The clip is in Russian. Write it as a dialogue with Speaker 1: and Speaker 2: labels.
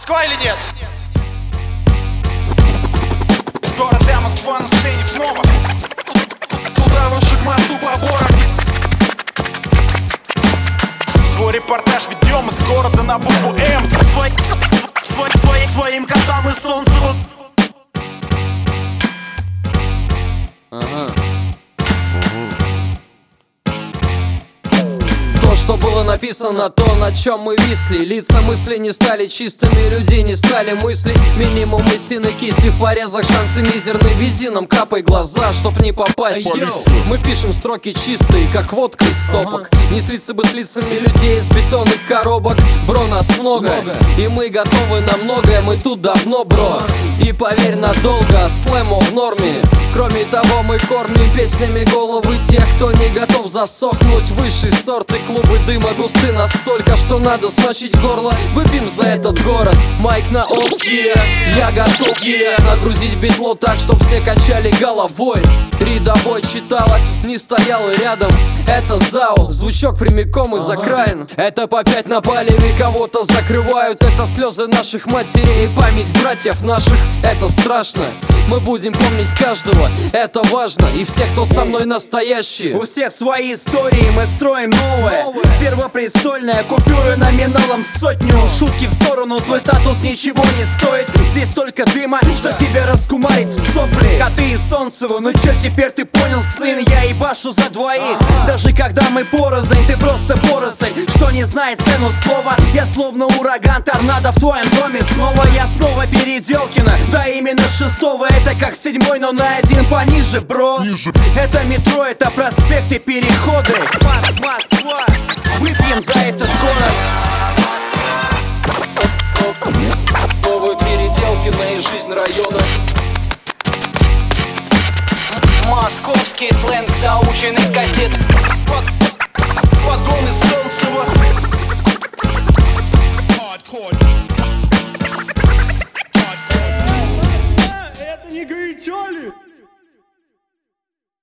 Speaker 1: Москва или нет? Скоро для Москва на сцене снова. Туда лучше к массу побора. Свой репортаж ведем из города на букву М. Своим котам и солнцу.
Speaker 2: То, что было написано, то, на чем мы висли. Лица мысли не стали чистыми, людей не стали мыслить. Минимум истины кисти в порезах, шансы мизерные. Вези нам, капай глаза, чтоб не попасть. Мы пишем строки чистые, как водка из стопок. Не слиться бы с лицами людей из бетонных коробок. Бро, нас много, и мы готовы на многое. Мы тут давно, бро, и поверь, надолго. Слэму в норме. Кроме того, мы кормим песнями головы тех, кто не готов засохнуть. Высший сорт и клубы дыма густы настолько, что надо смочить горло. Выпьем за этот город. Майк на олдке, я готов нагрузить битло так, чтоб все качали головой. Рядовой читала, не стояла рядом. Это ЗАО, звучок прямиком из окраин. Это по 5 на палеве, кого-то закрывают. Это слезы наших матерей и память братьев наших. Это страшно, мы будем помнить каждого. Это важно, и все, кто со мной настоящие.
Speaker 3: У всех свои истории, мы строим новое. Первопрестольная, купюры номиналом в 100. Шутки в сторону, твой статус ничего не стоит. Здесь столько дыма, что тебя раскумарит в сопли. Коты и Солнцеву, ну чё теперь ты понял, сын? Я ебашу за двоих. Даже когда мы порознь, ты просто поросль. Что не знает цену слова. Я словно ураган, торнадо в твоем доме снова. Я снова Переделкино, да именно 6-го. Это как 7-й, но на 1 пониже, бро. Это метро, это проспекты, переходы. Москва, выпьем за этот город.
Speaker 2: Новые Переделкино и жизнь района.
Speaker 4: Московский сленг, заученный с кассет.